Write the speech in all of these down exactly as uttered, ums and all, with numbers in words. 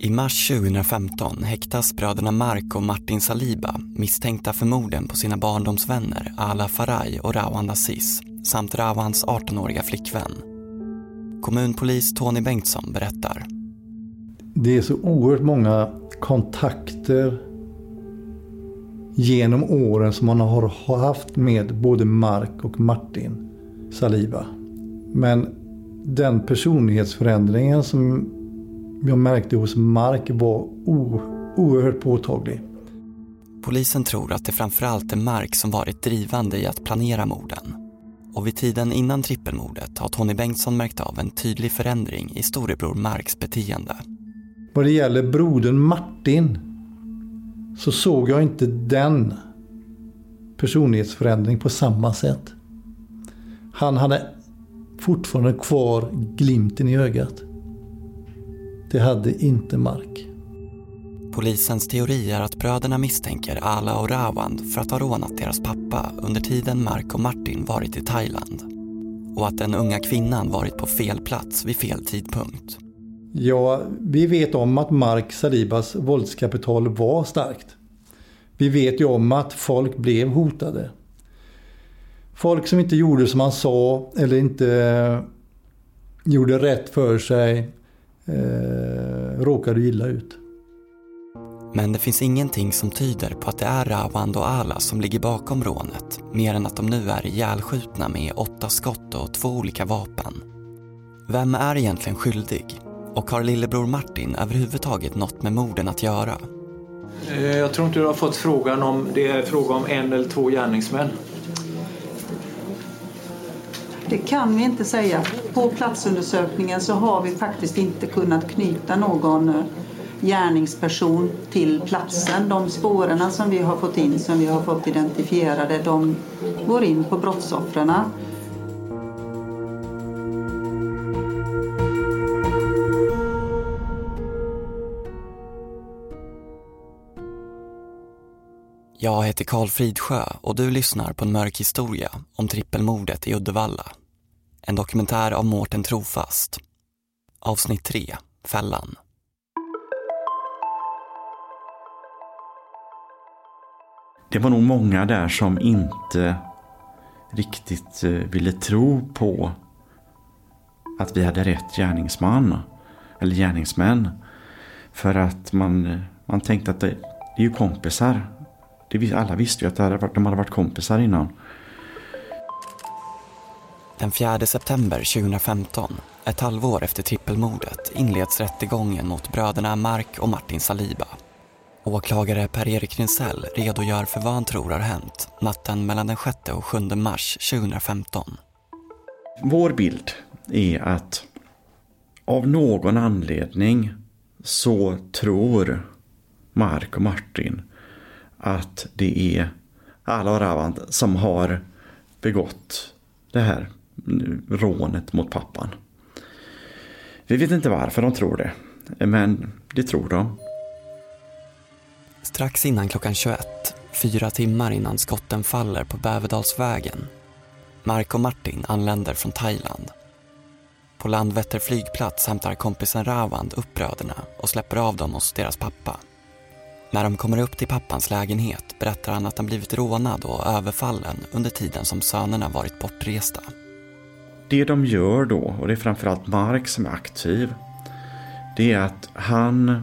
I mars tjugohundrafemton häktas bröderna Mark och Martin Saliba misstänkta för morden på sina barndomsvänner Ala Faraj och Rawan Aziz samt Rawans artonåriga flickvän. Kommunpolis Tony Bengtsson berättar. Det är så oerhört många kontakter genom åren som man har haft med både Mark och Martin Saliba. Men den personlighetsförändringen som jag märkte hos Mark var o- oerhört påtaglig. Polisen tror att det framförallt är Mark som varit drivande i att planera morden. Och vid tiden innan trippelmordet har Tony Bengtsson märkt av en tydlig förändring i storebror Marks beteende. Vad det gäller brodern Martin så såg jag inte den personlighetsförändring på samma sätt. Han hade fortfarande kvar glimten i ögat. Det hade inte Mark. Polisens teori är att bröderna misstänker Ala och Rawan för att ha rånat deras pappa under tiden Mark och Martin varit i Thailand. Och att den unga kvinnan varit på fel plats vid fel tidpunkt. Ja, vi vet om att Mark Salibas våldskapital var starkt. Vi vet ju om att folk blev hotade. Folk som inte gjorde som han sa eller inte gjorde rätt för sig eh, råkade illa ut. Men det finns ingenting som tyder på att det är Rawan och Ala som ligger bakom rånet, mer än att de nu är ihjälskjutna med åtta skott och två olika vapen. Vem är egentligen skyldig? Och har lillebror Martin överhuvudtaget något med morden att göra? Jag tror inte du har fått frågan om det är fråga om en eller två gärningsmän. Det kan vi inte säga. På platsundersökningen så har vi faktiskt inte kunnat knyta någon gärningsperson till platsen. De spåren som vi har fått in, som vi har fått identifierade, de går in på brottsoffren. Jag heter Karl Fridsjö och du lyssnar på en mörk historia om trippelmordet i Uddevalla. En dokumentär av Mårten Trofast. Avsnitt tre, Fällan. Det var nog många där som inte riktigt ville tro på att vi hade rätt gärningsman eller gärningsmän. För att man, man tänkte att det, det är ju kompisar. Det, alla visste ju att det hade varit, de hade varit kompisar innan. Den fjärde september tjugohundrafemton, ett halvår efter trippelmordet, inleds rättegången mot bröderna Mark och Martin Saliba. Åklagare Per-Erik Rinsell redogör för vad han tror har hänt natten mellan den sjätte och sjunde mars tjugohundrafemton. Vår bild är att av någon anledning så tror Mark och Martin att det är Ala och Rawan som har begått det här rånet mot pappan. Vi vet inte varför de tror det, men det tror de. Strax innan klockan tjugoett, fyra timmar innan skotten faller på Bäverdalsvägen, Mark och Martin anländer från Thailand. På Landvetter flygplats hämtar kompisen Rawan upp bröderna och släpper av dem hos deras pappa. När de kommer upp till pappans lägenhet berättar han att han blivit rånad och överfallen under tiden som sönerna varit bortresta. Det de gör då, och det är framförallt Mark som är aktiv, det är att han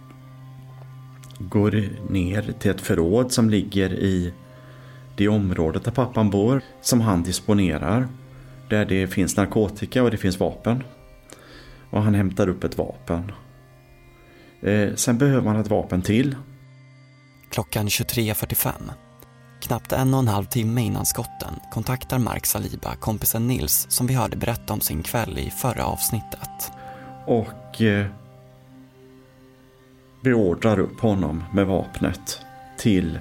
går ner till ett förråd som ligger i det området där pappan bor, som han disponerar, där det finns narkotika och det finns vapen. Och han hämtar upp ett vapen. Eh, sen behöver man ett vapen till. Klockan tjugotre fyrtiofem, knappt en och en halv timme innan skotten, kontaktar Mark Saliba kompisen Nils som vi hörde berätta om sin kväll i förra avsnittet. Och eh, beordrar upp honom med vapnet till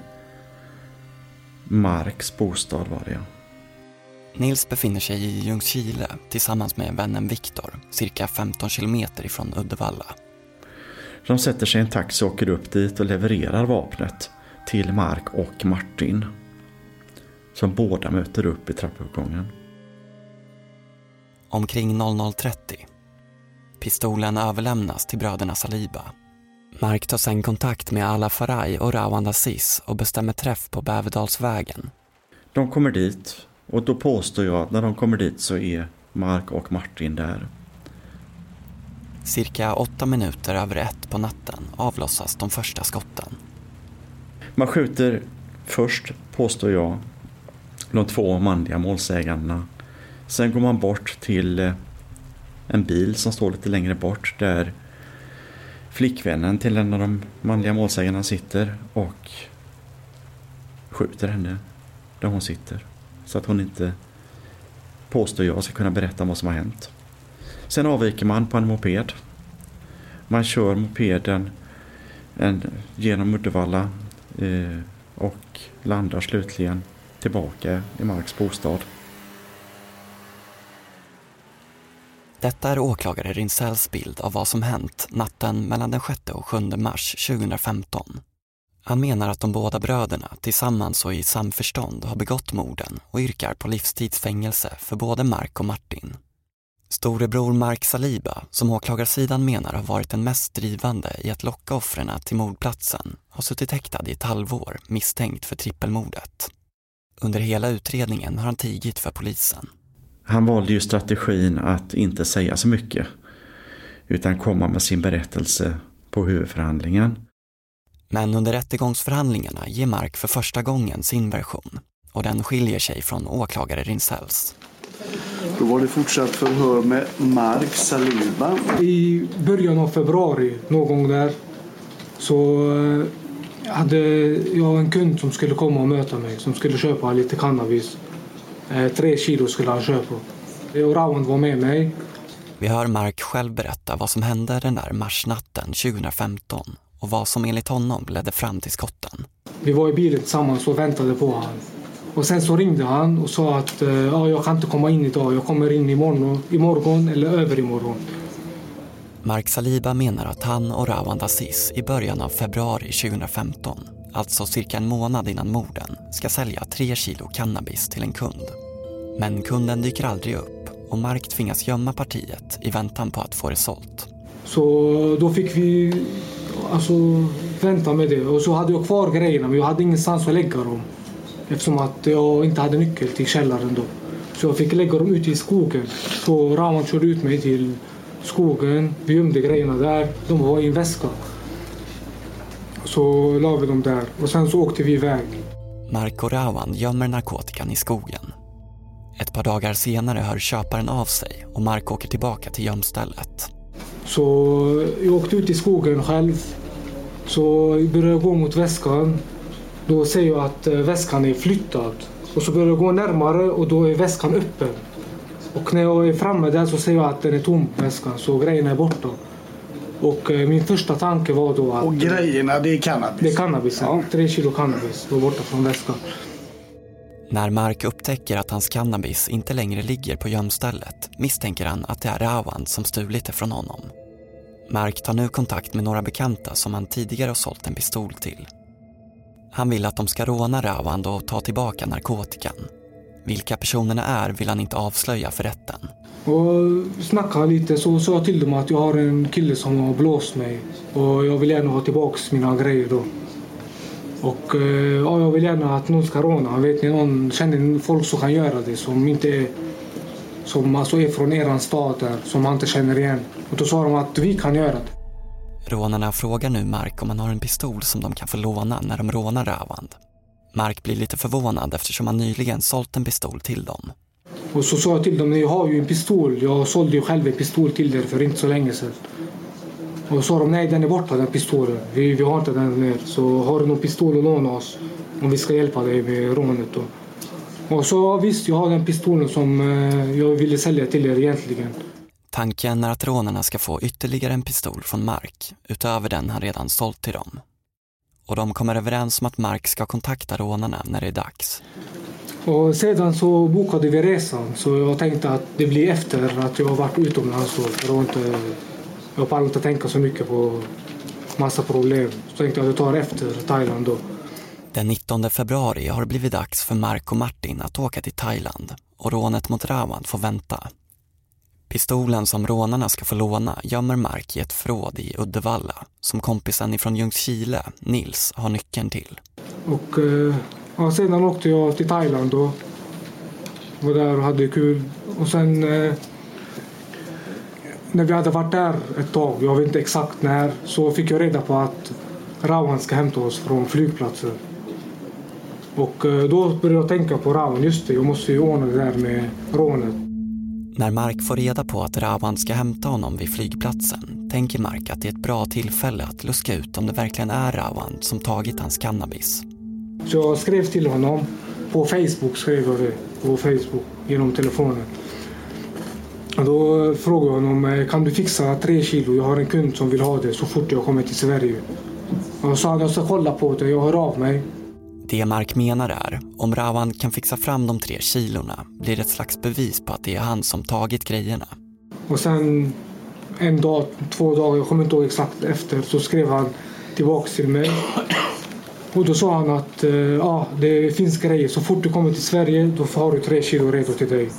Marks bostad var det. Nils befinner sig i Ljungskile tillsammans med vännen Viktor, cirka femton kilometer ifrån Uddevalla. De sätter sig i en taxi och åker upp dit och levererar vapnet till Mark och Martin, som båda möter upp i trappuppgången. Omkring noll noll trettio. Pistolen överlämnas till bröderna Saliba. Mark tar sen kontakt med Ala Faraj och Rawand Aziz och bestämmer träff på Bäverdalsvägen. De kommer dit och då påstår jag att när de kommer dit så är Mark och Martin där. Cirka åtta minuter över ett på natten avlossas de första skotten. Man skjuter först, påstår jag, de två manliga målsägarna. Sen går man bort till en bil som står lite längre bort där flickvännen till en av de manliga målsägarna sitter och skjuter henne där hon sitter. Så att hon inte, påstår jag, ska kunna berätta vad som har hänt. Sen avviker man på en moped. Man kör mopeden en, genom Uddevalla eh, och landar slutligen tillbaka i Marks bostad. Detta är åklagare Rinsells bild av vad som hänt natten mellan den sjätte och sjunde mars tjugohundrafemton. Han menar att de båda bröderna tillsammans och i samförstånd har begått morden och yrkar på livstidsfängelse för både Mark och Martin. Storebror Mark Saliba, som åklagarsidan menar har varit den mest drivande i att locka offren till mordplatsen, har suttit häktad i ett halvår misstänkt för trippelmordet. Under hela utredningen har han tigit för polisen. Han valde ju strategin att inte säga så mycket utan komma med sin berättelse på huvudförhandlingen. Men under rättegångsförhandlingarna ger Mark för första gången sin version och den skiljer sig från åklagare Rinsells. Då var det fortsatt förhör med Mark Saliba. I början av februari, någon gång där, så hade jag en kund som skulle komma och möta mig, som skulle köpa lite cannabis. Tre kilo skulle han köpa. Och Rawand var med mig. Vi hör Mark själv berätta vad som hände den där marsnatten tjugohundrafemton och vad som enligt honom ledde fram till skotten. Vi var i bilen tillsammans och väntade på han. Och sen så ringde han och sa att ja, jag kan inte komma in idag, jag kommer in imorgon, imorgon eller över imorgon. Mark Saliba menar att han och Rawand Aziz i början av februari tjugohundrafemton, alltså cirka en månad innan morden, ska sälja tre kilo cannabis till en kund. Men kunden dyker aldrig upp och Mark tvingas gömma partiet i väntan på att få det sålt. Så då fick vi alltså vänta med det. Och så hade jag kvar grejerna, men jag hade ingenstans att lägga dem. Eftersom att jag inte hade nyckel till källaren då. Så jag fick lägga dem ute i skogen. Så Rawand körde ut mig till skogen. Vi gömde grejerna där. De var i en väska. Så la vi dem där. Och sen så åkte vi iväg. Mark och Rawand gömmer narkotikan i skogen. Ett par dagar senare hör köparen av sig och Mark åker tillbaka till gömstället. Så jag åkte ut i skogen själv. Så jag började gå mot väskan. Då ser jag att väskan är flyttad. Och så börjar jag gå närmare och då är väskan öppen. Och när jag är framme där så ser jag att den är tom, väskan. Så grejerna är borta. Och min första tanke var då att... Och grejerna, det är cannabis? Det är cannabis, ja. Tre kilo cannabis var borta från väskan. När Mark upptäcker att hans cannabis inte längre ligger på gömstället misstänker han att det är Rawand som stulit det från honom. Mark tar nu kontakt med några bekanta som han tidigare har sålt en pistol till. Han vill att de ska råna Rawand och ta tillbaka narkotikan. Vilka personerna är vill han inte avslöja för rätten. Och snackade lite så sa jag till dem att jag har en kille som har blåst mig. Och jag vill gärna ha tillbaka mina grejer då. Och ja, jag vill gärna att någon ska råna. Vet ni, någon känner folk som kan göra det som inte är, som alltså är från eran stad där, som man inte känner igen. Och då sa de att vi kan göra det. Rånarna frågar nu Mark om han har en pistol som de kan få låna när de rånar Rawand. Mark blir lite förvånad eftersom han nyligen sålt en pistol till dem. Och så sa jag till dem, ni har ju en pistol. Jag sålde ju själv en pistol till er för inte så länge sedan. Och så sa de, nej den är borta den pistolen. Vi, vi har inte den mer. Så har du någon pistol att låna oss om vi ska hjälpa dig med rånet då. Och så visst, jag har den pistolen som jag ville sälja till er egentligen. Tanken är att rånarna ska få ytterligare en pistol från Mark utöver den han redan sålt till dem. Och de kommer överens om att Mark ska kontakta rånarna när det är dags. Och sedan så bokade vi resan så jag tänkte att det blir efter att jag har varit utomlands då. För inte, jag pallar inte tänka så mycket på massa problem. Så tänkte jag att jag tar efter Thailand då. Den nittonde februari har det blivit dags för Mark och Martin att åka till Thailand och rånet mot Rawand får vänta. Pistolen som rånarna ska få låna gömmer Mark i ett förråd i Uddevalla som kompisen ifrån Ljungskile, Nils, har nyckeln till. Och ja, sedan åkte jag till Thailand och var där och hade kul. Och sen eh, när vi hade varit där ett tag, jag vet inte exakt när, så fick jag reda på att Rawan ska hämta oss från flygplatsen. Och eh, då började jag tänka på Rawan, just det, jag måste ju ordna det där med rånet. När Mark får reda på att Rawan ska hämta honom vid flygplatsen tänker Mark att det är ett bra tillfälle att luska ut om det verkligen är Rawan som tagit hans cannabis. Så jag skrev till honom, på Facebook skrev jag det, på Facebook genom telefonen. Och då frågade jag honom, kan du fixa tre kilo? Jag har en kund som vill ha det så fort jag kommer till Sverige. Och jag sa att jag ska kolla på det, jag hör av mig. Det Mark menar är, om Rawan kan fixa fram de tre kilorna blir det ett slags bevis på att det är han som tagit grejerna. Och sen en dag, två dagar, jag kommer inte ihåg exakt efter, så skrev han tillbaka till mig. Och då sa han att ja, det finns grejer, så fort du kommer till Sverige då har du tre kilo redo till dig.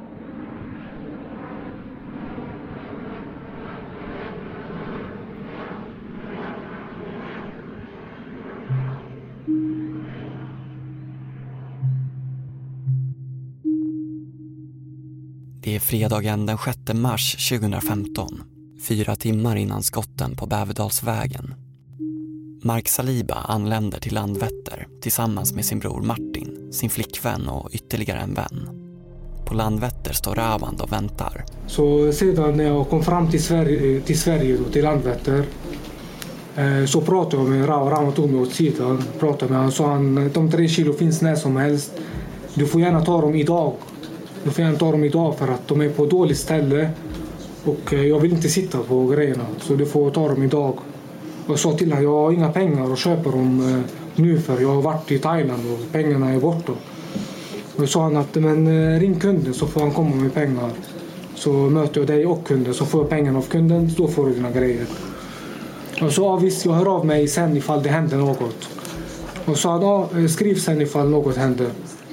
Det är fredagen den sjätte mars tjugohundrafemton, fyra timmar innan skotten på Bäverdalsvägen. Mark Saliba anländer till Landvetter tillsammans med sin bror Martin, sin flickvän och ytterligare en vän. På Landvetter står Rawan och väntar. Så sedan när jag kom fram till Sverige, till, Sverige då, till Landvetter, eh, så pratade jag med Rawan. Rawan tog mig åt sidan, pratade med honom. Så han, de tre kilo finns när som helst. Du får gärna ta dem idag. Du får gärna ta dem idag för att de är på dåligt ställe. Och eh, jag vill inte sitta på grejerna, så du får ta dem idag. Och sa till honom, jag har inga pengar och köper dem eh, nu för jag har varit i Thailand och pengarna är borta. Och då sa han att men, eh, ring kunden så får han komma med pengar. Så möter jag dig och kunden så får jag pengarna av kunden, då får du dina grejer. Och så ja, visst, jag hör av mig sen ifall det händer något. Och sa ja, skriv sen ifall något händer.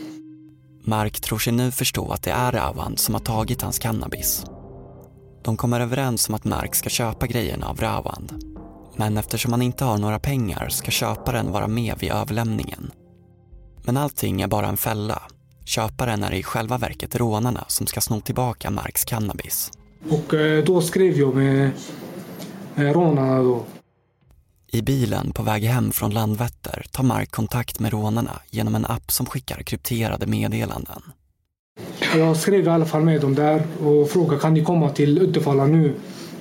Mark tror sig nu förstå att det är Rawan som har tagit hans cannabis. De kommer överens om att Mark ska köpa grejerna av Rawan. Men eftersom han inte har några pengar ska köparen vara med vid överlämningen. Men allting är bara en fälla. Köparen är i själva verket rånarna som ska sno tillbaka Marks cannabis. Och eh, då skrev jag med eh, rånarna då. I bilen på väg hem från Landvetter tar Mark kontakt med rånarna genom en app som skickar krypterade meddelanden. Jag skrev i alla fall med dem där och frågade, kan ni komma till Uddevalla nu?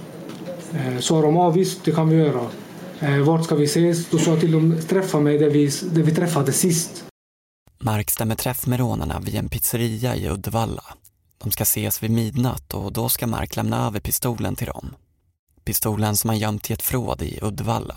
Så de, ja visst, det kan vi göra. Vart ska vi ses? Då sa jag till dem, träffa mig där vi, där vi träffade sist. Mark stämmer träff med rånarna vid en pizzeria i Uddevalla. De ska ses vid midnatt och då ska Mark lämna över pistolen till dem. Pistolen som han gömt i ett förråd i Uddevalla.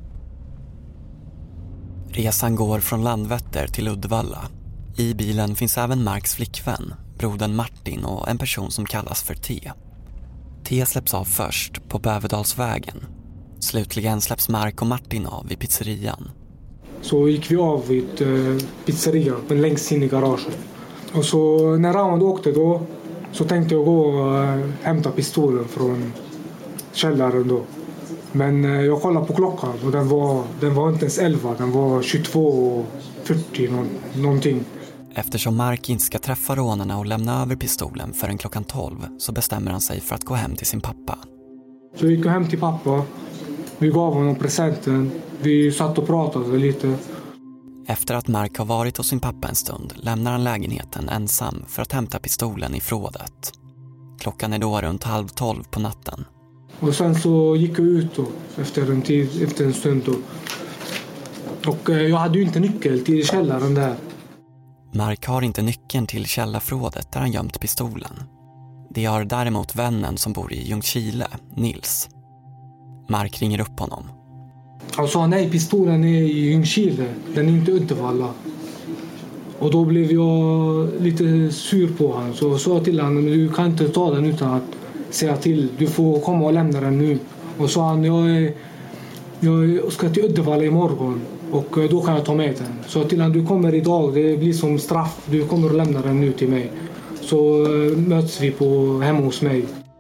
Resan går från Landvetter till Uddevalla. I bilen finns även Marks flickvän, brodern Martin och en person som kallas för T. T släpps av först på Bäverdalsvägen. Slutligen släpps Mark och Martin av vid pizzerian. Så gick vi av vid eh, pizzerian, men längst in i garaget. Och så när Rawan åkte då så tänkte jag gå och äh, hämta pistolen från källaren då. Men äh, jag kollade på klockan och den var, den var inte ens elva, den var tjugotvå fyrtio någon, någonting. Eftersom Mark inte ska träffa rånarna och lämna över pistolen förrän klockan tolv så bestämmer han sig för att gå hem till sin pappa. Så vi gick hem till pappa, vi gav honom presenten, vi satt och pratade lite. Efter att Mark har varit hos sin pappa en stund lämnar han lägenheten ensam för att hämta pistolen i förrådet. Klockan är då runt halv tolv på natten. Och sen så gick jag ut då, efter en tid, efter en stund då. Och eh, jag hade ju inte nyckel till källaren där. Mark har inte nyckeln till källarförrådet där han gömt pistolen. Det har däremot vännen som bor i Ljungskile, Nils. Mark ringer upp honom. Han sa nej, pistolen är i Ljungskile, den är inte Uddevalla. Och då blev jag lite sur på honom. Så jag sa till honom, du kan inte ta den utan att säga till. Du får komma och lämna den nu. Och sa han, jag, är, jag ska till Uddevalla imorgon och då kan jag ta med den. Så till honom, du kommer idag, det blir som straff. Du kommer och lämna den nu till mig. Så möts vi på hemma hos mig.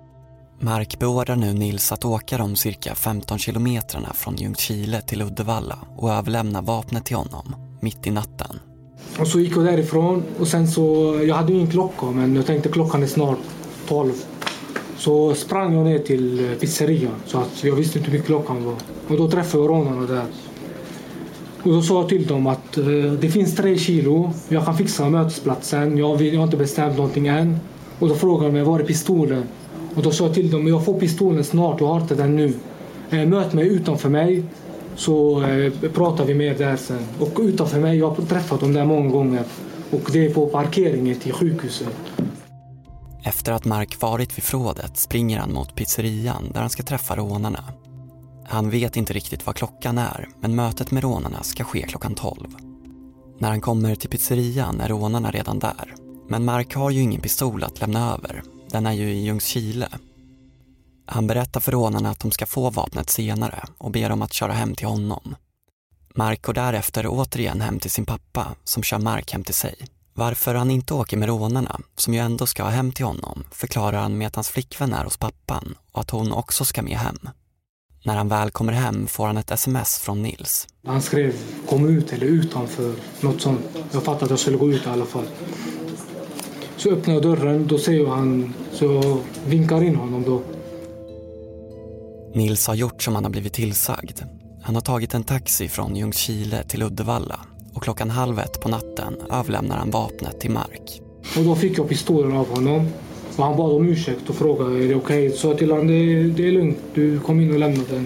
Mark beordrar nu Nils att åka de cirka femton kilometrarna från Ljungskile till Uddevalla och överlämna vapnet till honom mitt i natten. Och så gick jag därifrån och sen så, jag hade ingen klocka men jag tänkte klockan är snart tolv. Så sprang jag ner till pizzerian så att jag visste inte hur mycket klockan var. Och då träffade jag rånarna där. Och då sa jag till dem att eh, det finns tre kilo, jag kan fixa mötesplatsen, jag, vill, jag har inte bestämt någonting än. Och då frågade de mig, var är pistolen? Och då sa jag till dem, jag får pistolen snart, jag har inte den nu. Eh, möt mig utanför mig så eh, pratar vi mer där sen. Och utanför mig, jag har träffat dem där många gånger. Och det är på parkeringen till sjukhuset. Efter att Mark varit vid förrådet springer han mot pizzerian där han ska träffa rånarna. Han vet inte riktigt vad klockan är, men mötet med rånarna ska ske klockan tolv. När han kommer till pizzerian är rånarna redan där. Men Mark har ju ingen pistol att lämna över. Den är ju i Ljungskile. Han berättar för rånarna att de ska få vapnet senare och ber dem att köra hem till honom. Mark går därefter återigen hem till sin pappa som kör Mark hem till sig. Varför han inte åker med rånarna, som ju ändå ska hem till honom, förklarar han med att hans flickvän är hos pappan och att hon också ska med hem. När han väl kommer hem får han ett sms från Nils. Han skrev kom ut eller utanför, något sånt. Jag fattade att jag skulle gå ut i alla fall. Så öppnar jag dörren, då ser jag han, så jag vinkar in honom då. Nils har gjort som han har blivit tillsagd. Han har tagit en taxi från Ljungskile till Uddevalla och klockan halv ett på natten överlämnar han vapnet till Mark. Och då fick jag pistolen av honom och han bad om ursäkt och frågade är det okej? Okay? Så till honom, det, det är lugnt, du kom in och lämna den.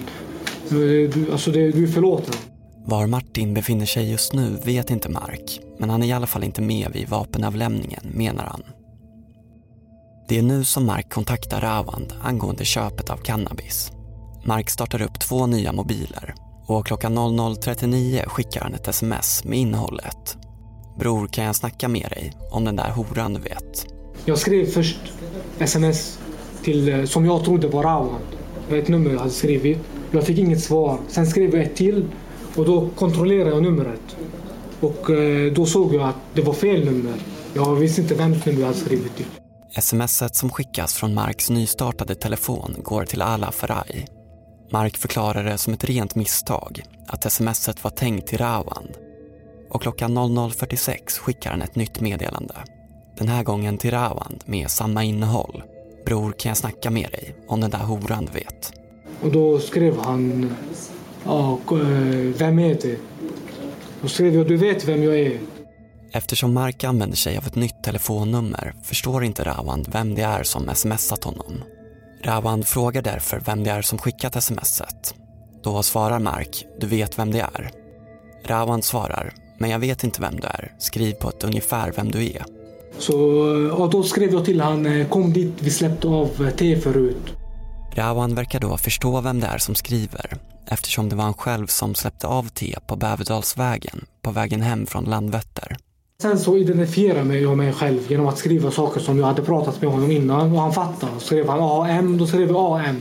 Du, alltså det, du är förlåten. Var Martin befinner sig just nu vet inte Mark, men han är i alla fall inte med vid vapenavlämningen, menar han. Det är nu som Mark kontaktar Ravand angående köpet av cannabis. Mark startar upp två nya mobiler och klockan noll noll trettionio skickar han ett sms med innehållet. Bror, kan jag snacka med dig om den där horan du vet? Jag skrev först sms till, som jag trodde var Ravand. Ett nummer jag hade skrivit. Jag fick inget svar. Sen skrev jag ett till och då kontrollerade jag numret. Och då såg jag att det var fel nummer. Jag visste inte vems nummer jag hade skrivit till. Smset som skickas från Marks nystartade telefon går till Ala Faraj. Mark förklarar det som ett rent misstag att smset var tänkt till Ravand. Och klockan noll noll fyrtiosex skickar han ett nytt meddelande. Den här gången till Ravand med samma innehåll. Bror, kan jag snacka med dig om den där horan du vet? Och då skrev han, ja, vem är det? Då skrev jag, du vet vem jag är. Eftersom Mark använder sig av ett nytt telefonnummer förstår inte Ravand vem det är som smsat honom. Ravand frågar därför vem det är som skickat smset. Då svarar Mark, du vet vem det är. Ravand svarar, men jag vet inte vem du är. Skriv på ett ungefär vem du är. Så och då skrev jag till han, kom dit, vi släppte av te förut. Ravand verkar då förstå vem det är som skriver, eftersom det var han själv som släppte av te på Bäverdalsvägen på vägen hem från Landvetter. Sen så identifierade jag mig själv genom att skriva saker som jag hade pratat med honom innan och han fattade. Så skrev han A M, då skrev jag A M.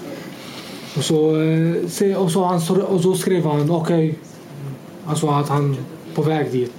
Och så, och så, han, och så skrev han okej, okay, alltså att han på väg dit.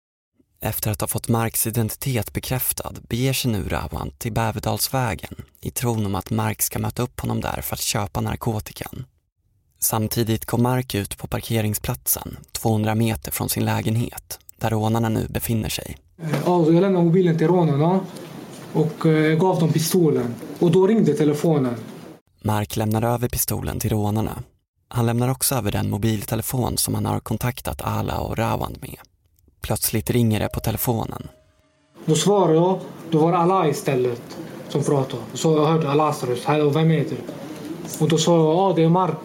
Efter att ha fått Marks identitet bekräftad beger sig nu Ravand till Bäverdalsvägen i tron om att Mark ska möta upp honom där för att köpa narkotikan. Samtidigt kom Mark ut på parkeringsplatsen tvåhundra meter från sin lägenhet där rånarna nu befinner sig. Ja, jag lämnade mobilen till rånarna och gav dem pistolen och då ringde telefonen. Mark lämnar över pistolen till rånarna. Han lämnar också över den mobiltelefon som han har kontaktat Ala och Ravand med. Plötsligt ringer det på telefonen. Då svarade jag, då var Ala istället som pratade. Så jag hörde Alas röst, hallå, vem är det? Och då sa jag, ja det är Mark.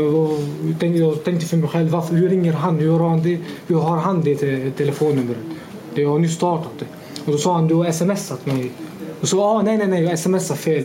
Jag tänkte för mig själv, varför, hur ringer han? Hur har han det, hur har han det till telefonnumret? Det har nyss startat det. Och då sa han, du har smsat mig. Och så, ja nej nej nej, jag smsar fel.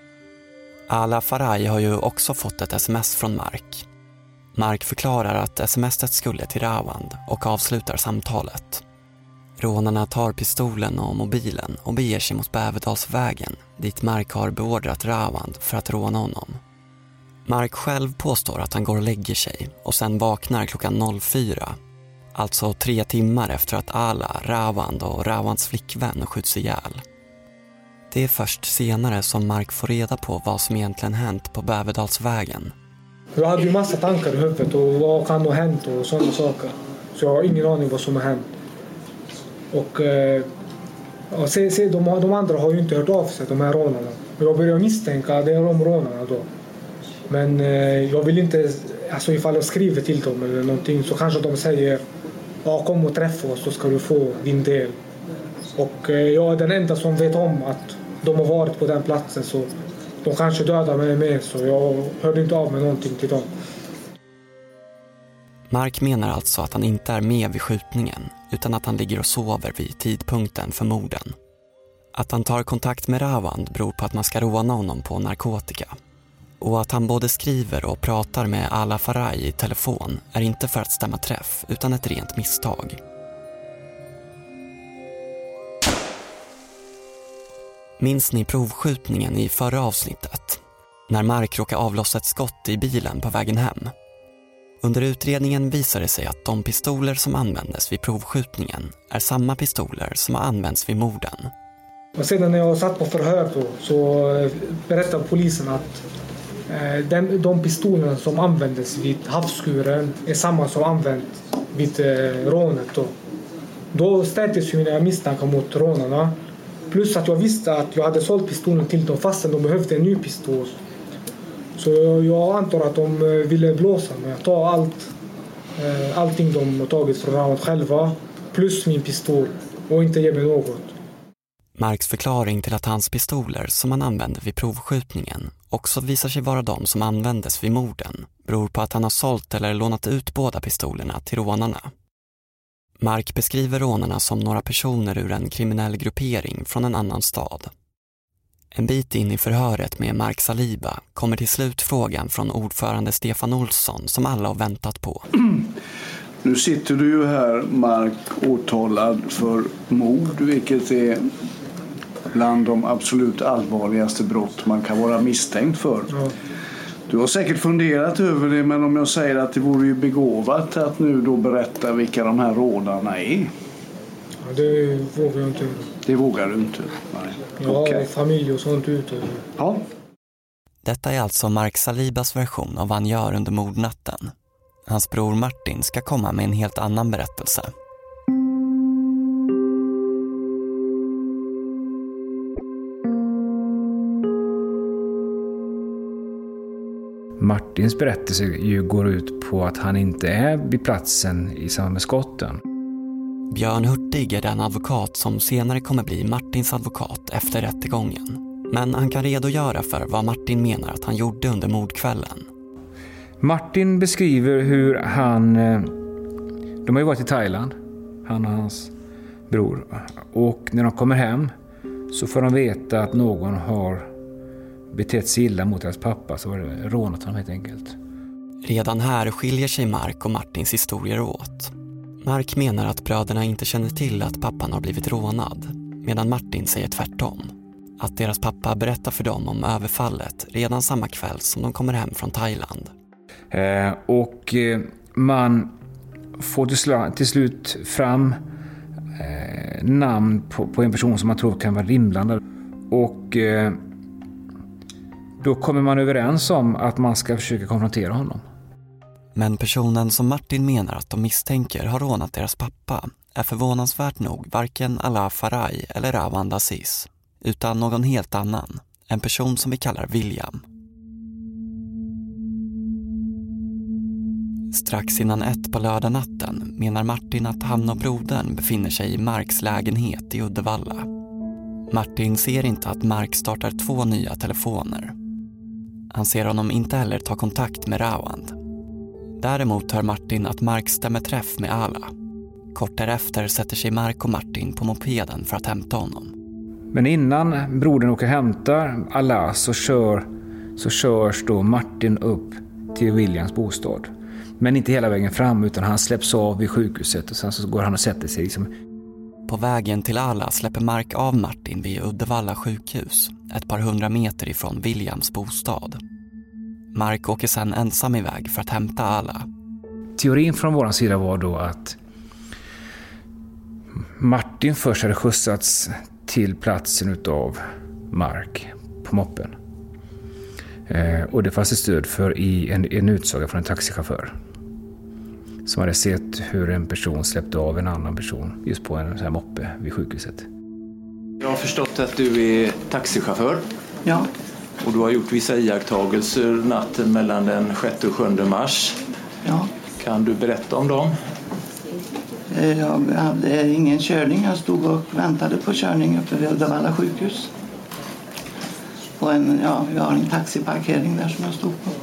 Ala Faraj har ju också fått ett sms från Mark. Mark förklarar att smset skulle till Ravand och avslutar samtalet. Rånarna tar pistolen och mobilen och beger sig mot Bäverdalsvägen dit Mark har beordrat Ravand för att råna honom. Mark själv påstår att han går och lägger sig och sen vaknar klockan noll fyra. Alltså tre timmar efter att Ala, Ravand och Ravands flickvän skjuts ihjäl. Det är först senare som Mark får reda på vad som egentligen hänt på Bäverdalsvägen. Jag hade ju massa tankar i huvudet och vad kan ha hänt och sådana saker. Så jag har ingen aning vad som har hänt. Och eh, ja, se, se, de, de andra har ju inte hört av sig, de här rånarna. Jag börjar misstänka att det är de rånarna då. Men eh, jag vill inte, alltså ifall jag skriver till dem eller någonting så kanske de säger ja, kom och träffa oss så ska du få din del. Och eh, jag är den enda som vet om att de har varit på den platsen så de kanske dödar mig med så jag hörde inte av med någonting till dem. Mark menar alltså att han inte är med vid skjutningen utan att han ligger och sover vid tidpunkten för morden. Att han tar kontakt med Rawand beror på att man ska råna honom på narkotika. Och att han både skriver och pratar med Ala Faraj i telefon är inte för att stämma träff utan ett rent misstag. Minns ni provskjutningen i förra avsnittet? När Mark råkar avlossa ett skott i bilen på vägen hem. Under utredningen visar det sig att de pistoler som användes vid provskjutningen är samma pistoler som har använts vid morden. Och sedan när jag satt på förhör då, så berättade polisen att eh, den, de pistolerna som användes vid havskuren är samma som använts vid eh, rånet. Då, då stärktes ju mina misstankar mot rånarna. Plus att jag visste att jag hade sålt pistolen till dem fastän de behövde en ny pistol. Så jag antar att de ville blåsa mig. Ta allt, allting de har tagit från Rawand själva plus min pistol och inte ge mig något. Marks förklaring till att hans pistoler som han använde vid provskjutningen också visar sig vara de som användes vid morden beror på att han har sålt eller lånat ut båda pistolerna till rånarna. Mark beskriver rånarna som några personer ur en kriminell gruppering från en annan stad. En bit in i förhöret med Mark Saliba kommer till slut frågan från ordförande Stefan Olsson som alla har väntat på. Nu sitter du ju här, Mark, åtalad för mord, vilket är bland de absolut allvarligaste brott man kan vara misstänkt för. Ja. Du har säkert funderat över det, men om jag säger att det vore ju begåvat att nu då berätta vilka de här rådarna är. Ja, det vågar jag inte. Det vågar du inte? Nej. Jag har okay. familj och sånt ute. Ja. Detta är alltså Mark Salibas version av vad han gör under mordnatten. Hans bror Martin ska komma med en helt annan berättelse. Martins berättelse ju går ut på att han inte är vid platsen i samband med skotten. Björn Hurtig är den advokat som senare kommer bli Martins advokat efter rättegången. Men han kan redogöra för vad Martin menar att han gjorde under mordkvällen. Martin beskriver hur han... De har ju varit i Thailand, han och hans bror. Och när de kommer hem så får de veta att någon har betett sig illa mot deras pappa, så var det rånat honom helt enkelt. Redan här skiljer sig Mark och Martins historier åt. Mark menar att bröderna inte känner till att pappan har blivit rånad, medan Martin säger tvärtom. Att deras pappa berättar för dem om överfallet redan samma kväll som de kommer hem från Thailand. Eh, och eh, man får till, sl- till slut fram eh, namn på, på en person som man tror kan vara inblandad. Och eh, då kommer man överens om att man ska försöka konfrontera honom. Men personen som Martin menar att de misstänker har rånat deras pappa är förvånansvärt nog varken Ala Faraj eller Rawand Aziz, utan någon helt annan, en person som vi kallar William. Strax innan ett på lördag natten menar Martin att han och brodern befinner sig i Marks lägenhet i Uddevalla. Martin ser inte att Mark startar två nya telefoner. Han ser honom inte heller ta kontakt med Rawand. Däremot hör Martin att Mark stämmer träff med Ala. Kort därefter sätter sig Mark och Martin på mopeden för att hämta honom. Men innan brodern åker och hämtar Ala så, kör, så körs då Martin upp till Williams bostad. Men inte hela vägen fram, utan han släpps av vid sjukhuset och sen så går han och sätter sig. Liksom. På vägen till Ala släpper Mark av Martin vid Uddevalla sjukhus, ett par hundra meter ifrån Williams bostad. Mark åker sedan ensam iväg för att hämta Ala. Teorin från vår sida var då att Martin först hade skjutsats till platsen utav Mark på moppen. Eh, och det fanns ett stöd för i en, en utsaga från en taxichaufför som hade sett hur en person släppte av en annan person just på en sån här moppe vid sjukhuset. Jag har förstått att du är taxichaufför. Ja. Och du har gjort vissa iakttagelser natten mellan den sjätte och sjunde mars. Ja. Kan du berätta om dem? Jag hade ingen körning. Jag stod och väntade på körning uppe vid Uddevalla sjukhus. Och en, ja, jag har en taxiparkering där som jag stod på.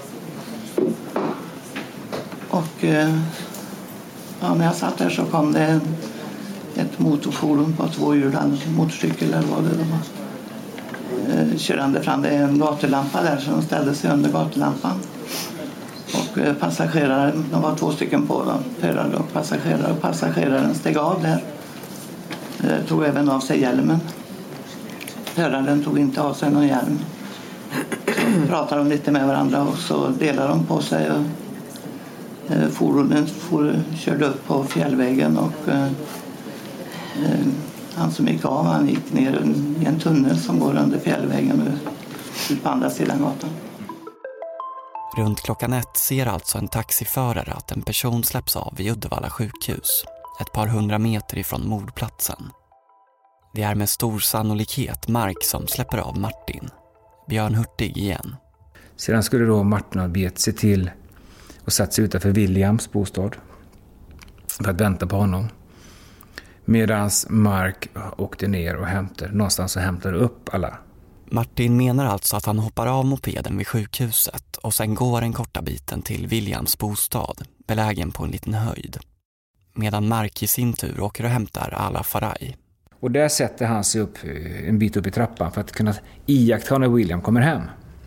Och ja, när jag satt där så kom det en, ett motorfordon på två hjul, motorcykel eller vad det var. Eh, körande fram, det är en gatulampa där så de ställde sig under gatulampan. Och eh, passagerare, de var två stycken på dem, förare och passagerare. Och passageraren steg av där. Eh, tog även av sig hjälmen. Föraren tog inte av sig någon hjälm. Så pratade de lite med varandra och så delade de på sig. Och, eh, fordonen for, körde upp på fjällvägen och eh, eh, han som gick av, han gick ner i en tunnel som går under fjällvägen och ut på andra sidan gatan. Runt klockan ett ser alltså en taxiförare att en person släpps av vid Uddevalla sjukhus, ett par hundra meter ifrån mordplatsen. Det är med stor sannolikhet Mark som släpper av Martin. Björn Hurtig igen. Sedan skulle då Martin ha begett sig till och satt sig utanför Williams bostad för att vänta på honom. Medan Mark åkte ner och hämtade, någonstans och hämtade upp alla. Martin menar alltså att han hoppar av mopeden vid sjukhuset och sen går en korta biten till Williams bostad, belägen på en liten höjd. Medan Mark i sin tur åker och hämtar Ala Faraj. Och där sätter han sig upp en bit upp i trappan för att kunna iaktta när William kommer hem.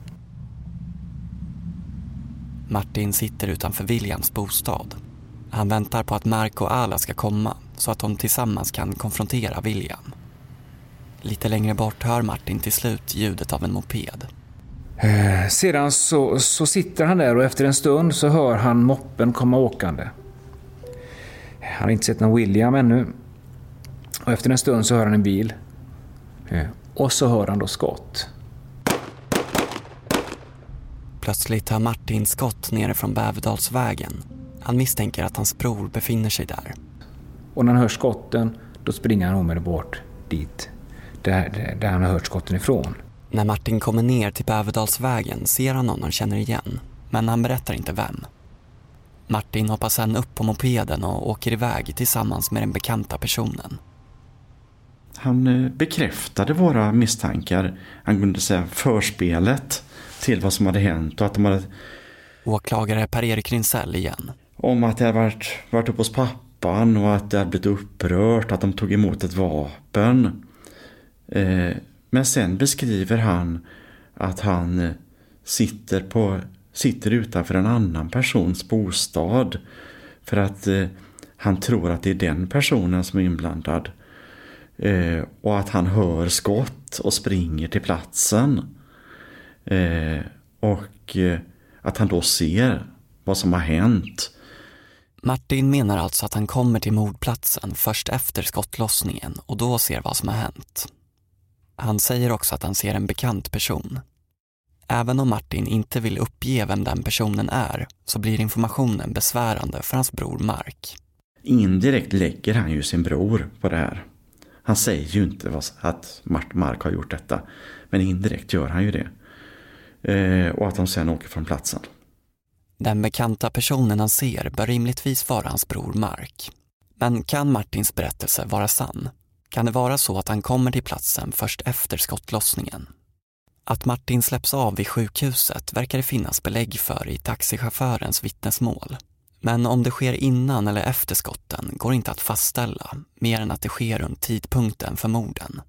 Martin sitter utanför Williams bostad. Han väntar på att Mark och Ala ska komma så att de tillsammans kan konfrontera William. Lite längre bort hör Martin till slut ljudet av en moped. Eh, sedan så, så sitter han där och efter en stund så hör han moppen komma åkande. Han har inte sett någon William ännu. Och efter en stund så hör han en bil. Eh, och så hör han då skott. Plötsligt hör Martin skott nere från Bäverdalsvägen. Han misstänker att hans bror befinner sig där. Och när han hör skotten, då springer han omedelbart dit. Där, där han har hört skotten ifrån. När Martin kommer ner till Bäverdalsvägen ser han någon han känner igen. Men han berättar inte vem. Martin hoppar sedan upp på mopeden och åker iväg tillsammans med den bekanta personen. Han bekräftade våra misstankar angående säga, förspelet till vad som hade hänt. Och att de hade... Åklagare Per-Erik Rinsell igen. Om att det hade varit, varit uppe hos pappan och att det hade blivit upprört. Att de tog emot ett vapen. Eh, men sen beskriver han att han sitter, på, sitter utanför en annan persons bostad. För att eh, han tror att det är den personen som är inblandad. Eh, och att han hör skott och springer till platsen. Eh, och eh, att han då ser vad som har hänt. Martin menar alltså att han kommer till mordplatsen först efter skottlossningen och då ser vad som har hänt. Han säger också att han ser en bekant person. Även om Martin inte vill uppge vem den personen är så blir informationen besvärande för hans bror Mark. Indirekt lägger han ju sin bror på det här. Han säger ju inte att Mark har gjort detta, men indirekt gör han ju det. Eh, och att de sen åker från platsen. Den bekanta personen han ser bör rimligtvis vara hans bror Mark. Men kan Martins berättelse vara sann? Kan det vara så att han kommer till platsen först efter skottlossningen? Att Martin släpps av vid sjukhuset verkar det finnas belägg för i taxichaufförens vittnesmål. Men om det sker innan eller efter skotten går inte att fastställa, mer än att det sker runt tidpunkten för morden.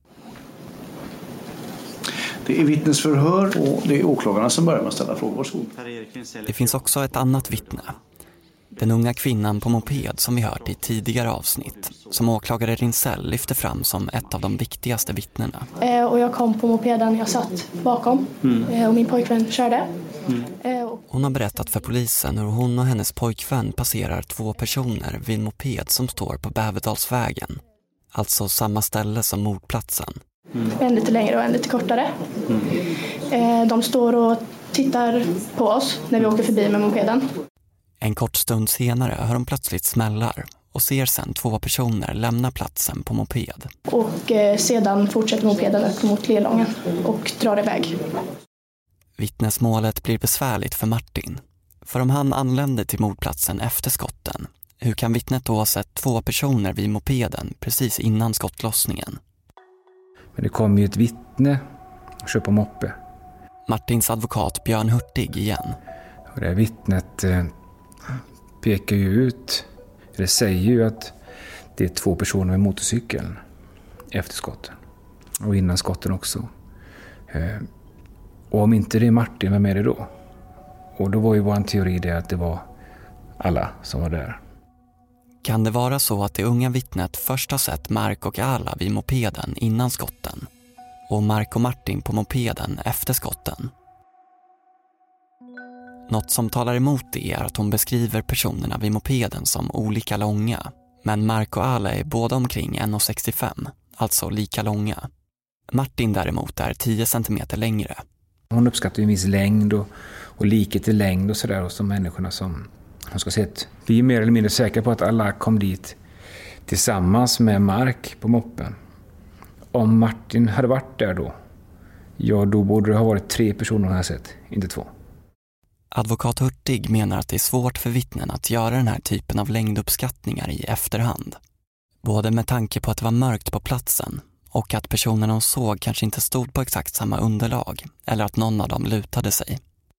Det är vittnesförhör och det är åklagarna som börjar med att ställa frågor. Det finns också ett annat vittne. Den unga kvinnan på moped som vi hört i tidigare avsnitt, som åklagare Rinsell lyfter fram som ett av de viktigaste vittnena. Eh, och jag kom på mopeden, jag satt bakom mm. eh, och min pojkvän körde. Mm. Eh, och... Hon har berättat för polisen hur hon och hennes pojkvän passerar två personer vid en moped som står på Bäverdalsvägen. Alltså samma ställe som mordplatsen. Mm. En lite längre och en lite kortare. Mm. De står och tittar på oss när vi åker förbi med mopeden. En kort stund senare hör de plötsligt smällar och ser sedan två personer lämna platsen på moped. Och sedan fortsätter mopeden upp mot Lelången och drar iväg. Vittnesmålet blir besvärligt för Martin. För om han anlände till mordplatsen efter skotten, hur kan vittnet då ha sett två personer vid mopeden precis innan skottlossningen? Men det kom ju ett vittne och köpa moppe. Martins advokat Björn Hurtig igen. Och det här vittnet eh, pekar ju ut, eller säger ju att det är två personer med motorcykeln efter skotten. Och innan skotten också. Eh, och om inte det är Martin, vem är det då? Och då var ju vår teori det att det var alla som var där. Kan det vara så att det unga vittnet först har sett Mark och Ala vid mopeden innan skotten och Mark och Martin på mopeden efter skotten? Något som talar emot det är att hon beskriver personerna vid mopeden som olika långa, men Mark och Ala är båda omkring en komma sextiofem, alltså lika långa. Martin däremot är tio centimeter längre. Hon uppskattar en viss längd och, och likhet i längd och sådär hos de människorna som hon ska sett. Vi är mer eller mindre säkra på att alla kom dit tillsammans med Mark på moppen. Om Martin hade varit där då, ja då borde det ha varit tre personer hon har sett, inte två. Advokat Hurtig menar att det är svårt för vittnen att göra den här typen av längduppskattningar i efterhand. Både med tanke på att det var mörkt på platsen och att personerna hon såg kanske inte stod på exakt samma underlag eller att någon av dem lutade sig.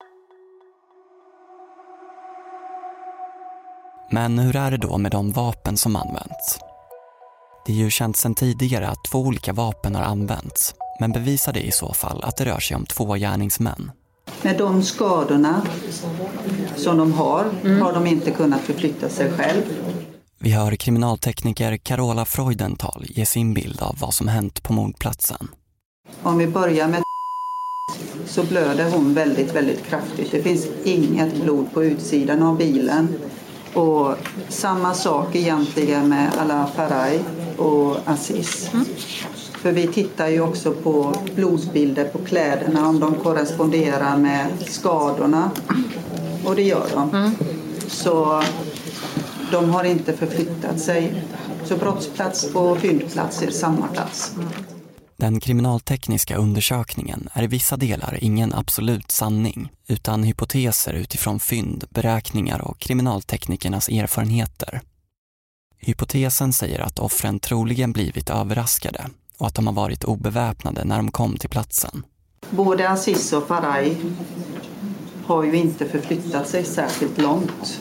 Men hur är det då med de vapen som används? Det är ju känt sedan tidigare att två olika vapen har använts, men bevisar det i så fall att det rör sig om två gärningsmän? Med de skadorna som de har, mm. har de inte kunnat förflytta sig själv. Vi hör kriminaltekniker Carola Freudenthal ge sin bild av vad som hänt på mordplatsen. Om vi börjar med så blöder hon väldigt, väldigt kraftigt. Det finns inget blod på utsidan av bilen. Och samma sak egentligen med Ala Faraj och Aziz. Mm. För vi tittar ju också på blodsbilder på kläderna om de korresponderar med skadorna. Och det gör de. Mm. Så de har inte förflyttat sig. Så brottsplats och fyndplats är samma plats. Den kriminaltekniska undersökningen är i vissa delar ingen absolut sanning utan hypoteser utifrån fynd, beräkningar och kriminalteknikernas erfarenheter. Hypotesen säger att offren troligen blivit överraskade och att de har varit obeväpnade när de kom till platsen. Både Aziz och Faraj har ju inte förflyttat sig särskilt långt.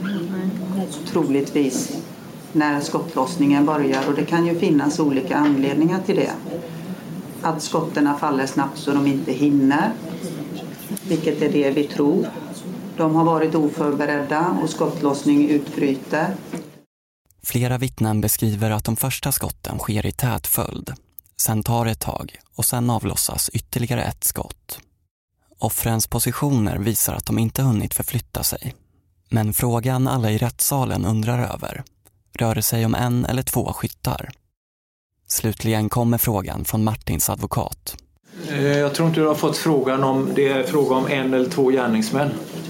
Troligtvis när skottlossningen börjar, och det kan ju finnas olika anledningar till det. Att skotterna faller snabbt så de inte hinner, vilket är det vi tror. De har varit oförberedda och skottlossning utbryter. Flera vittnen beskriver att de första skotten sker i tät följd. Sen tar det ett tag och sen avlossas ytterligare ett skott. Offrens positioner visar att de inte hunnit förflytta sig. Men frågan alla i rättssalen undrar över, rör det sig om en eller två skyttar? Slutligen kommer frågan från Martins advokat. Jag tror inte du har fått frågan om det är fråga om en eller två gärningsmän.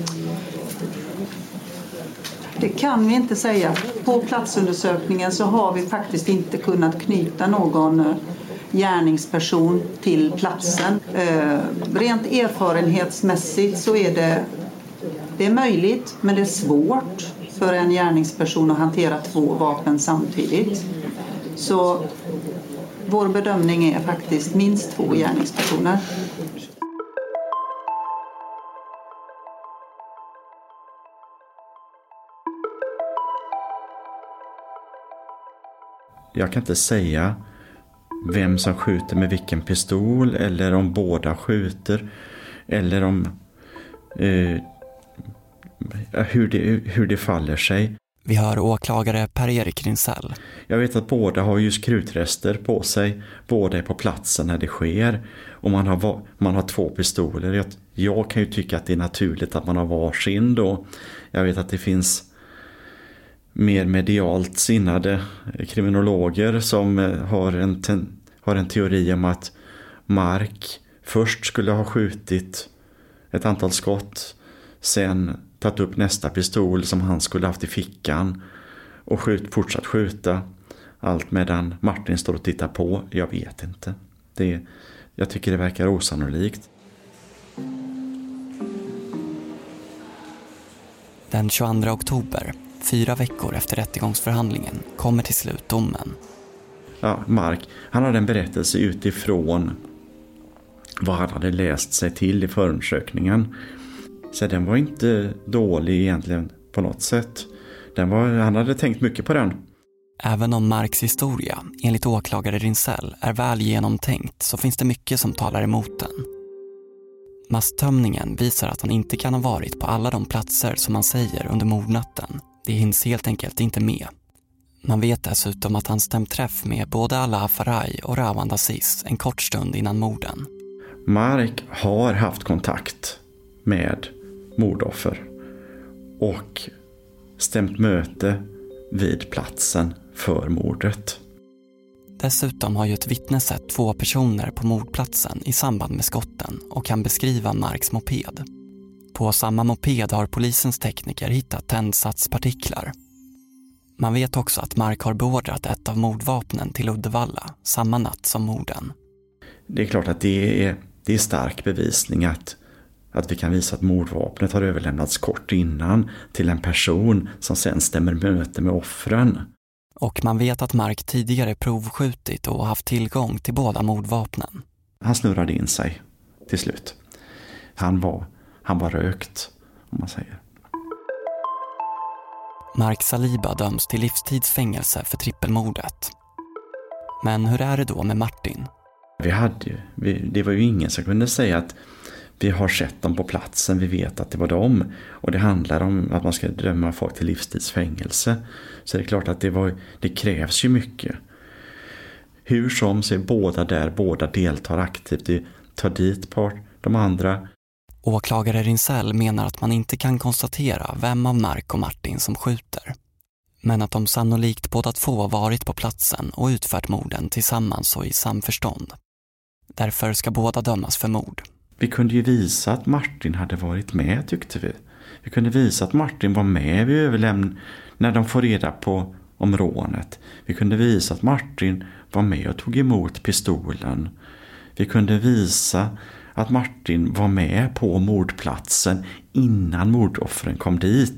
Det kan vi inte säga. På platsundersökningen så har vi faktiskt inte kunnat knyta någon gärningsperson till platsen. Rent erfarenhetsmässigt så är det, det är möjligt, men det är svårt för en gärningsperson att hantera två vapen samtidigt. Så vår bedömning är faktiskt minst två gärningspersoner. Jag kan inte säga vem som skjuter med vilken pistol eller om båda skjuter eller om eh, hur, det, hur det faller sig. Vi hör åklagare Per-Erik Rinsell. Jag vet att båda har ju skrutrester på sig. Båda är på platsen när det sker. Och man har, man har två pistoler. Jag, jag kan ju tycka att det är naturligt att man har varsin då. Jag vet att det finns mer medialt sinnade kriminologer som har, en ten, har en teori om att Mark först skulle ha skjutit ett antal skott, sen tagit upp nästa pistol som han skulle haft i fickan och skjut, fortsatt skjuta. Allt medan Martin står och tittar på. Jag vet inte. Det, jag tycker det verkar osannolikt. Den tjugoandra oktober, fyra veckor efter rättegångsförhandlingen, kommer till slut domen. Ja, Mark, han hade en berättelse utifrån vad han hade läst sig till i förundersökningen. Så den var inte dålig egentligen på något sätt. Den var, han hade tänkt mycket på den. Även om Marks historia, enligt åklagare Rinsell, är väl genomtänkt så finns det mycket som talar emot den. Masstömningen visar att han inte kan ha varit på alla de platser som han säger under mordnatten. Det hinns helt enkelt inte med. Man vet dessutom att han stämt träff med både Allah Faraj och Rawan Aziz en kort stund innan morden. Mark har haft kontakt med mordoffer och stämt möte vid platsen för mordet. Dessutom har ju ett vittne sett två personer på mordplatsen i samband med skotten och kan beskriva Marks moped. På samma moped har polisens tekniker hittat tändsatspartiklar. Man vet också att Mark har beordrat ett av mordvapnen till Uddevalla samma natt som morden. Det är klart att det är, det är stark bevisning att, att vi kan visa att mordvapnet har överlämnats kort innan till en person som sen stämmer möte med offren. Och man vet att Mark tidigare provskjutit och haft tillgång till båda mordvapnen. Han snurrade in sig till slut. Han var, han var rökt, om man säger. Mark Saliba döms till livstidsfängelse för trippelmordet. Men hur är det då med Martin? Vi hade ju, vi, det var ju ingen som kunde säga att vi har sett dem på platsen, vi vet att det var dem. Och det handlar om att man ska döma folk till livstidsfängelse. Så det är klart att det, var, det krävs ju mycket. Hur som så är båda där, båda deltar aktivt. Det tar dit part, de andra. Åklagare Rinsell menar att man inte kan konstatera vem av Mark och Martin som skjuter. Men att de sannolikt båda två varit på platsen och utfört morden tillsammans och i samförstånd. Därför ska båda dömas för mord. Vi kunde ju visa att Martin hade varit med, tyckte vi. Vi kunde visa att Martin var med vid överlämningen när de får reda på om rånet. Vi kunde visa att Martin var med och tog emot pistolen. Vi kunde visa att Martin var med på mordplatsen innan mordoffren kom dit.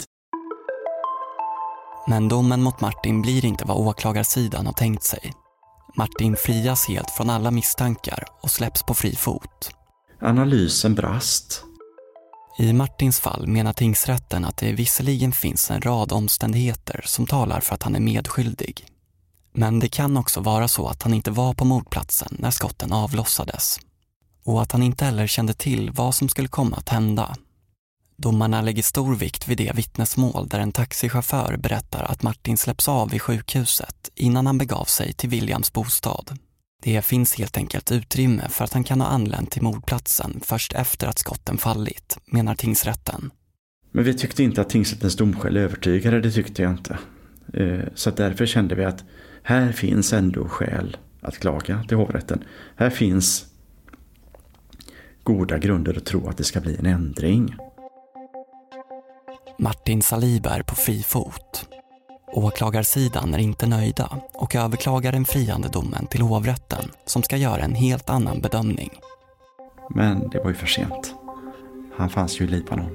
Men domen mot Martin blir inte vad åklagarsidan har tänkt sig. Martin frias helt från alla misstankar och släpps på fri fot. Analysen brast. I Martins fall menar tingsrätten att det visserligen finns en rad omständigheter som talar för att han är medskyldig. Men det kan också vara så att han inte var på mordplatsen när skotten avlossades. Och att han inte heller kände till vad som skulle komma att hända. Domarna lägger stor vikt vid det vittnesmål där en taxichaufför berättar att Martin släpps av vid sjukhuset innan han begav sig till Williams bostad. Det finns helt enkelt utrymme för att han kan ha anlänt till mordplatsen först efter att skotten fallit, menar tingsrätten. Men vi tyckte inte att tingsrättens domskäl övertygade, det tyckte jag inte. Så därför kände vi att här finns ändå skäl att klaga till hovrätten. Här finns goda grunder att tro att det ska bli en ändring. Martin Saliba är på fri fot. Åklagarsidan är inte nöjda och överklagar den friande domen till hovrätten som ska göra en helt annan bedömning. Men det var ju för sent. Han fanns ju i Libanon.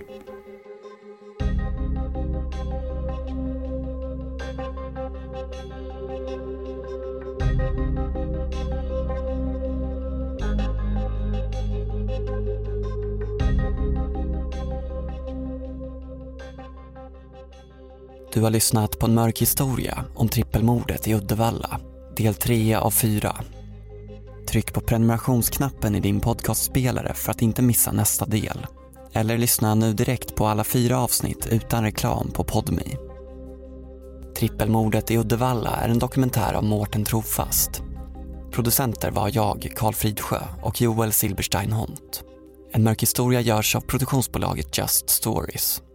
Du har lyssnat på en mörk historia om trippelmordet i Uddevalla, del tre av fyra. Tryck på prenumerationsknappen i din podcastspelare för att inte missa nästa del. Eller lyssna nu direkt på alla fyra avsnitt utan reklam på Podme. Trippelmordet i Uddevalla är en dokumentär av Mårten Trofast. Producenter var jag, Carl Fridsjö och Joel Silberstein Hont. En mörk historia görs av produktionsbolaget Just Stories.